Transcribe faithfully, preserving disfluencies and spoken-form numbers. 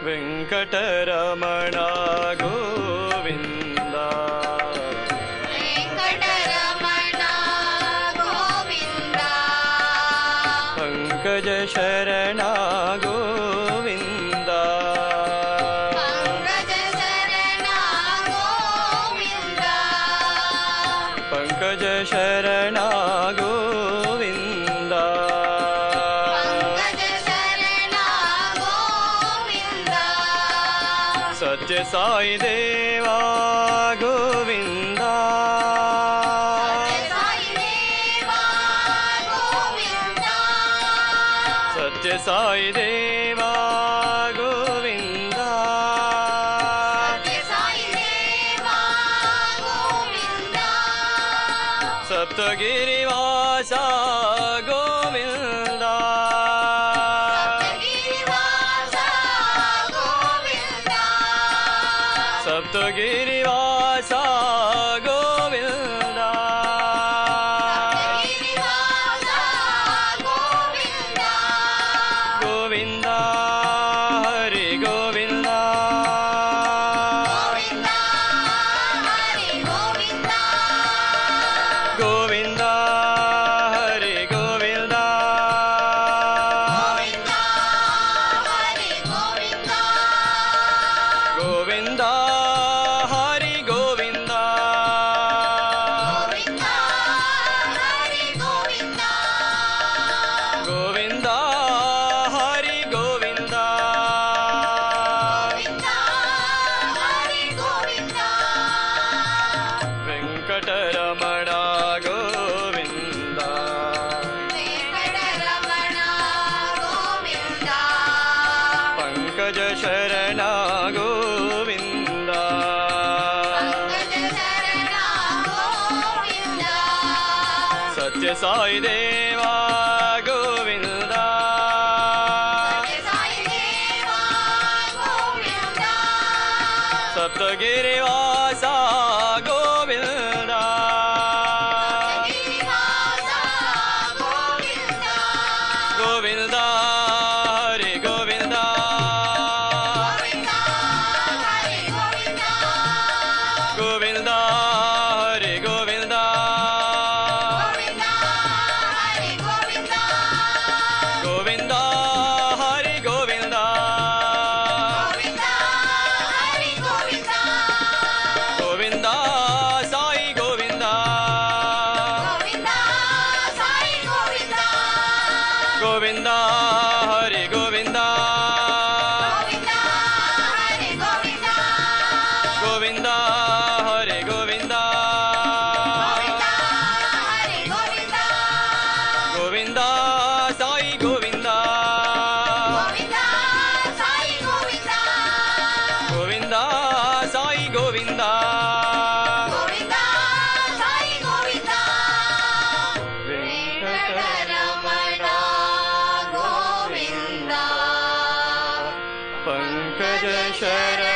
Venkataramana Govinda Venkataramana Govinda Pankaja Sharana Govinda Pankaja Sharana Govinda Pankaja Sharana Govinda Pankaja Sharana Govinda Satya Sai Deva Govinda Satya Sai Deva Govinda Satya Sai Deva Govinda Satya Sai Deva Govinda ಸಪ್ತಗಿರಿವಾಸ Govinda ಸಪ್ತಗಿರಿವಾಸ Govinda ಸಪ್ತಗಿರಿವಾಸ Govinda Govinda Govinda Hari Govinda Govinda Hari Govinda Govinda Hari Govinda Govinda Hari Govinda Govinda Hari Govinda Govinda Hari Govinda Govinda Hari Govinda Govinda Hari Govinda Venkataramana Govinda Venkataramana Govinda Pankaja Sharana Govinda Pankaja Sharana Govinda Satya Sai Deva Govinda Satya Sai Deva Govinda ಸಪ್ತಗಿರಿವಾಸ Govinda ಸಪ್ತಗಿರಿವಾಸ Govinda Govinda Hari Govinda Govinda Hari Govinda Govinda Hari Govinda Govinda Hari Govinda Govinda Hari Govinda Govinda Hari Govinda Govinda Sai Govinda Govinda Sai Govinda Govinda Hari Govinda Govinda Hari Govinda Govinda Hari Govinda Govinda Hari Govinda Govinda Sai Govinda Govinda Sai Govinda Govinda Sai Govinda Govinda Sai Govinda Venkataramana Govinda Pankaja Sharana